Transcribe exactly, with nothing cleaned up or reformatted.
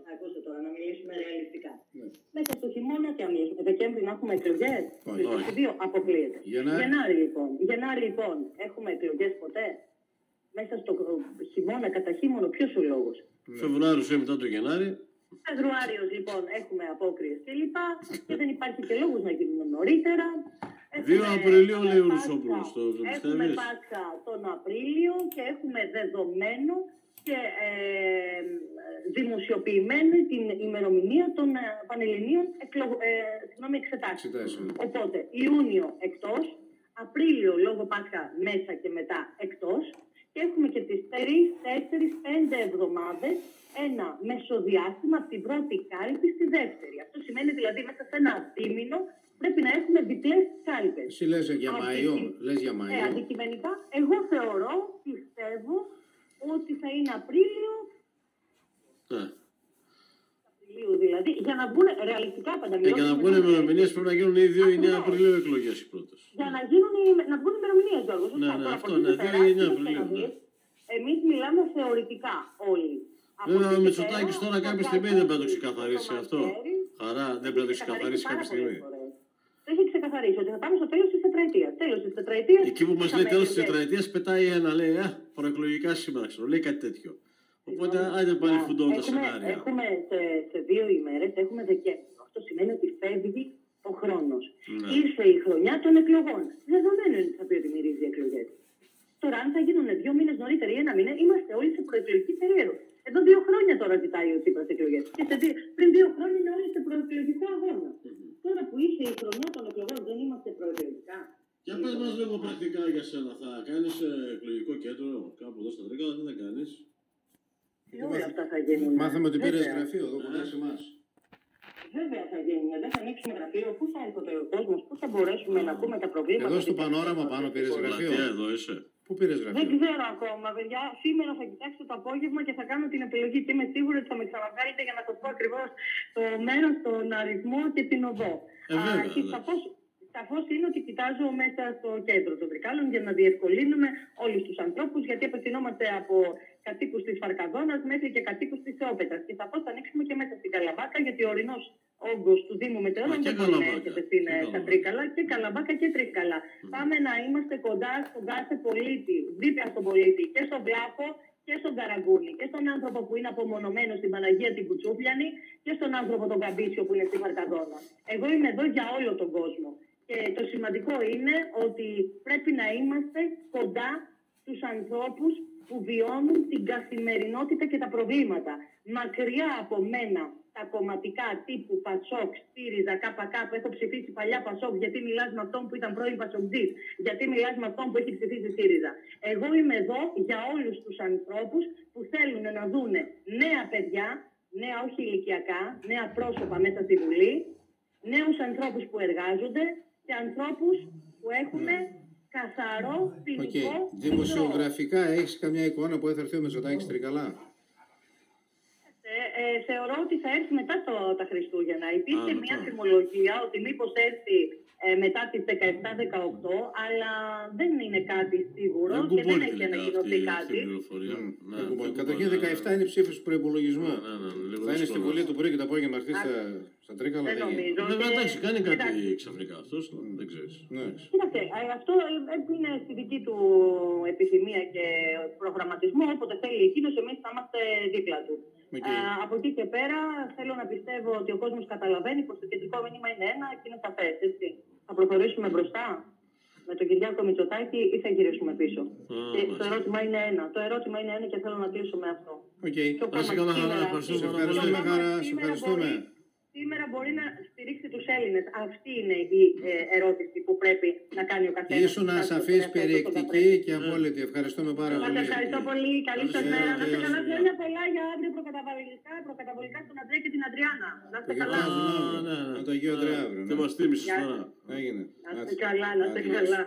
ακούστε τώρα, να μιλήσουμε ρεαλιστικά. Ναι. Μέσα στο χειμώνα και αμέσως, Δεκέμβρη να έχουμε εκλογές. είκοσι δύο αποκλείεται. Γενάρη. Γενάρη λοιπόν. Γενάρη λοιπόν. Έχουμε εκλογές ποτέ. Μέσα στο χειμώνα, κατά χείμωνο, ποιος ο λόγος. Ναι. Φεβρουάριος ή μετά το Γενάρη. Φεβρουάριος λοιπόν έχουμε απόκριες κλπ. Και δεν υπάρχει και λόγος να γίνουν νωρίτερα. δύο Απριλίου λέει ο Ρουσόπουλος. Έχουμε Πάσχα τον Απρίλιο και έχουμε δεδομένο και ε, δημοσιοποιημένη την ημερομηνία των ε, πανελληνίων εκλογ, ε, εξετάσεων. Οπότε Ιούνιο εκτός, Απρίλιο λόγω Πάσχα μέσα και μετά εκτός και έχουμε και τις τρεις, τέσσερις, πέντε εβδομάδες ένα μεσοδιάστημα από την πρώτη κάλπη στη δεύτερη. Αυτό σημαίνει δηλαδή μέσα σε ένα δίμηνο πρέπει να έχουμε διπλές κάλπες. Εσύ λες για Μάιο. Λες για Μάιο. Ε, αντικειμενικά, εγώ θεωρώ, πιστεύω, ότι θα είναι Απρίλιο. Ναι. Απριλίου δηλαδή, για να βγουν ρεαλιστικά πανταμιλώς. Ε, για να βγουν ημερομηνίες πρέπει να γίνουν οι δύο ή εννέα Απριλίου εκλογές οι πρώτες. Για να, γίνουν, να βγουν ημερομηνίες, Γιώργο. Ναι, ναι, αυτό είναι, δύο ή εννέα Απριλίου. Ναι. Εμείς μιλάμε θεωρητικά όλοι. Βέβαια, ο Μητσοτάκης τώρα κάποια στιγμή δεν πρέπει να το ξεκαθαρίσει αυτό. Χαρά, δεν πρέπει να το ξεκαθαρίσει κάποια στιγμή. Το έχει ξεκαθαρίσει ότι θα πάμε στο τέλος της τετραετίας. Τέλος της τετραετίας. Εκεί που μας λέει τέλος της τετραετίας, πετάει ένα, λέει, α, προεκλογικά σήμερα, ξέρω, λέει κάτι τέτοιο. Οπότε, άντε πάλι φουντώνουν τα σενάρια. Έχουμε σε, σε δύο ημέρες, έχουμε Δεκέμβριο. Αυτό σημαίνει ότι φεύγει ο χρόνος. Ναι. Ήρθε η χρονιά των εκλογών. Δεδομένου είναι ότι θα πει ότι μυρίζει εκλογές. Τώρα, αν θα γίνουν δύο μήνες νωρίτερα ή ένα μήνα, είμαστε όλοι σε προεκλογική περίοδο. Εδώ δύο χρόνια τώρα ζητάει ο Τσίπρας εκλογές. Και σε δύο, πριν δύο χρόνια είναι όλοι σε προεκλογικό αγώνα. Mm-hmm. Τώρα που ήρθε η χρονιά των εκλογών, δεν είμαστε προεκλογικά. Για πες μας λίγο πρακτικά για σένα. Θα κάνεις εκλογικό κέντρο κάπου εδώ στα Τρίκαλα, δεν θα κάνεις. Και όλα αυτά θα γίνουν. Μάθαμε ότι πήρες γραφείο εδώ κοντά σε εμάς. Βέβαια θα γίνουν. Δεν θα ανοίξουμε γραφείο. Πού θα έρχεται ο κόσμος, πού θα μπορέσουμε να πούμε τα προβλήματα. Εδώ στο πανόραμα πάνω πήρες γραφείο. Εδώ είσαι. Πού πήρες γραφείο. Δεν ξέρω ακόμα, παιδιά. Σήμερα θα κοιτάξω το απόγευμα και θα κάνω την επιλογή και είμαι σίγουρη ότι θα με ξαναβγάλετε για να σας πω ακριβώς το μέρος, τον αριθμό και την οδό. Ε, βέβαια, και σαφώς, σαφώς είναι ότι κοιτάζω μέσα στο κέντρο των Τρικάλων για να διευκολύνουμε όλους τους ανθρώπους, γιατί απευθυνόμαστε από κατοίκους της Φαρκαδόνας μέχρι και κατοίκους της Όπετας. Και σαφώς θα ανοίξουμε και μέσα στην Καλαμπάκα, γιατί ο ορεινός όγκος του Δήμου Μετεώρων δεν μπορεί να έρχεται στα Τρίκαλα και Καλαμπάκα και Τρίκαλα. Mm. Πάμε να είμαστε κοντά στον κάθε πολίτη, δίπλα στον πολίτη και στον Βλάχο και στον Καραγκούνι και στον άνθρωπο που είναι απομονωμένο στην Παναγία την Κουτσούπλιανη και στον άνθρωπο τον Καμπίσιο που είναι στη Φαρκαδόνα. Εγώ είμαι εδώ για όλο τον κόσμο. Και το σημαντικό είναι ότι πρέπει να είμαστε κοντά στους ανθρώπους που βιώνουν την καθημερινότητα και τα προβλήματα. Μακριά από μένα τα κομματικά τύπου Πασόκ, ΣΥΡΙΖΑ, ΚΚ, έχω ψηφίσει παλιά Πασόκ, γιατί μιλάς με αυτόν που ήταν πρώην Πασοκτζής, γιατί μιλάς με αυτόν που έχει ψηφίσει ΣΥΡΙΖΑ. Εγώ είμαι εδώ για όλους τους ανθρώπους που θέλουν να δουν νέα παιδιά, νέα όχι ηλικιακά, νέα πρόσωπα μέσα στη Βουλή, νέους ανθρώπους που εργάζονται και ανθρώπους που έχουν καθαρό ποινικό. Okay. Δημοσιογραφικά έχεις καμιά εικόνα που θα έρθει ο Μητσοτάκης Τρικαλά. Ε, ε, θεωρώ ότι θα έρθει μετά το, τα Χριστούγεννα. Υπήρχε ah, μια θυμολογία ότι μήπως έρθει ε, μετά τις δεκαεπτά δεκαοκτώ, αλλά δεν είναι κάτι σίγουρο δεν και δεν έχει ανακοινωθεί κάτι. Ναι. Καταρχήν δεκαεπτά είναι η ψήφος του προϋπολογισμού. Ναι, ναι, ναι, θα είναι στη Βουλή του πρωί και το απόγευμα έρθει στα, στα Τρίκαλα. Δεν νομίζω. Βέβαια, εντάξει, κάνει κάτι ξαφνικά αυτός, δεν ξέρεις. Κοίταξε, αυτό είναι στη δική του επιθυμία και προγραμματισμό. Όποτε θέλει εκείνος, εμείς θα είμαστε δίπλα του. Okay. Α, από εκεί και πέρα θέλω να πιστεύω ότι ο κόσμος καταλαβαίνει πως το κεντρικό μήνυμα είναι ένα και είναι σαφές, έτσι. Θα προχωρήσουμε μπροστά με τον Κυριάκο Μητσοτάκη ή θα γυρίσουμε πίσω. Mm, και το ερώτημα είναι ένα. Το ερώτημα είναι ένα και θέλω να κλείσω με αυτό. Okay. Ευχαριστούμε. Σήμερα μπορεί να στηρίξει τους Έλληνες. Αυτή είναι η ε, ερώτηση που πρέπει να κάνει ο καθένας. Ήσουν ασαφής, περιεκτική και απόλυτη. Ευχαριστούμε πάρα πολύ. Σας ευχαριστώ πολύ. Καλή σας μέρα. Να είστε καλά. Χρόνια πολλά για αύριο προκαταβολικά, προκαταβολικά στον Αντρέα και την Αντριάννα. Να είστε καλά. Με το Αγίο Αντρέα αύριο. Δεν μας θύμισες τώρα. Έγινε. Να είστε καλά, να είστε καλά.